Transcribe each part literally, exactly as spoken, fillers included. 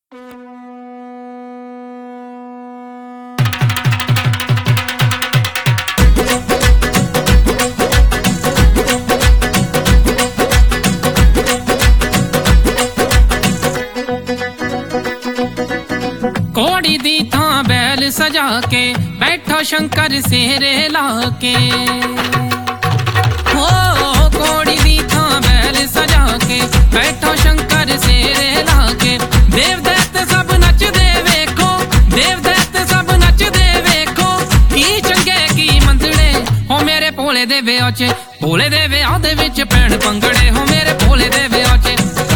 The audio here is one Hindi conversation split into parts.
कोड़ी दी थां बैल सजा के बैठो शंकर सेरे लाके। हो कोड़ी दी थां बैल सजा के बैठो शंकर सेरे लाके। देव दैत सब नच दे वेखो, देव दैत सब नच दे वेखो, की चंगे की मंदड़े हो मेरे भोले दे ब्याह च, भोले दे ब्याह दे विच पैण पंगड़े हो मेरे भोले दे ब्याह च।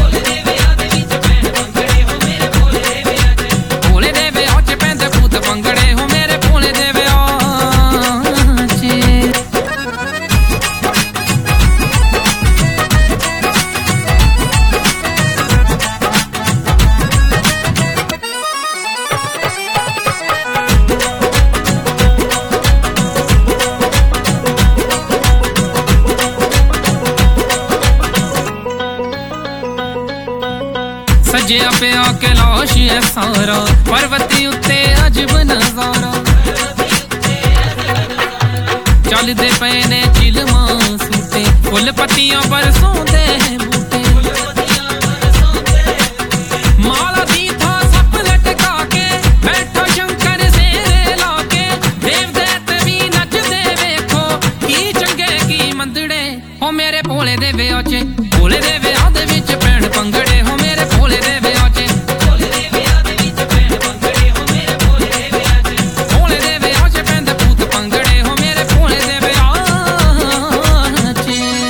सजिया पिया कैलाश है सारा, पर्वती उत्ते अजब नजारा। चलदे पे ने चिलमा सूटे, फुल पत्तियां बरसोंदे हैं बूटे। माला दी था सब लटका के बैठो शंकर सेरे लाके। देव दैत भी नच दे वेखो, की चंगे की मंदड़े हो मेरे भोले दे ब्याह च, भोले दे ब्याह दे विच पैण पंगड़े हो मेरे भोले दे ब्याह च। भोले दे ब्याह दे विच पैण पंगड़े हो मेरे भोले दे ब्याह च। भोले दे ब्याह च पैंदे भूत पंगड़े हो मेरे भोले दे ब्याह च।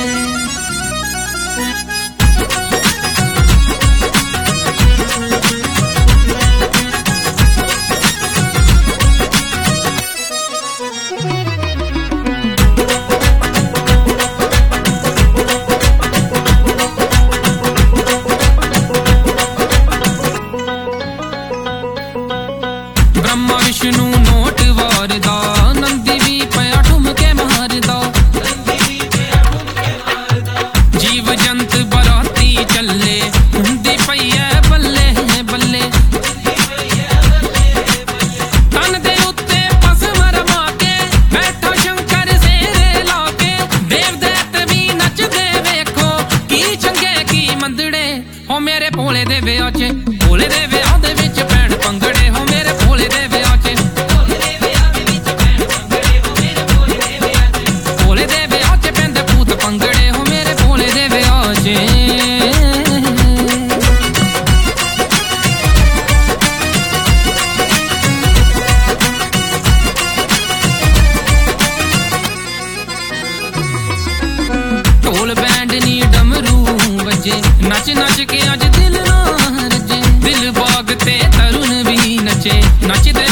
ब्रह्मा विष्णु नोट वारदा, नंदी भी पया ठुमके मारदा। जीव जंत बराती चले, हुंदी पईए बल्ले बल्ले। तन दे उत्ते पसम रमा के बैठो शंकर सेरे लाके। देव दैत भी नच दे वेखो, की चंगे की मंदड़े हो मेरे भोले दे ब्याह च, भोले दे ब्याह दे विच पैण पंगड़े हो मेरे भोले दे ब्याह च। भोले दे ब्याह दे विच पैण पंगड़े हो मेरे भोले दे ब्याह च। भोले दे ब्याह च पैंदे भूत पंगड़े हो मेरे भोले दे ब्याह च। ढोल बैंड नी डमरू बजे, नच नच के अज दिल ना रजे। दिल बाग ते तरुण भी नचे, नचदे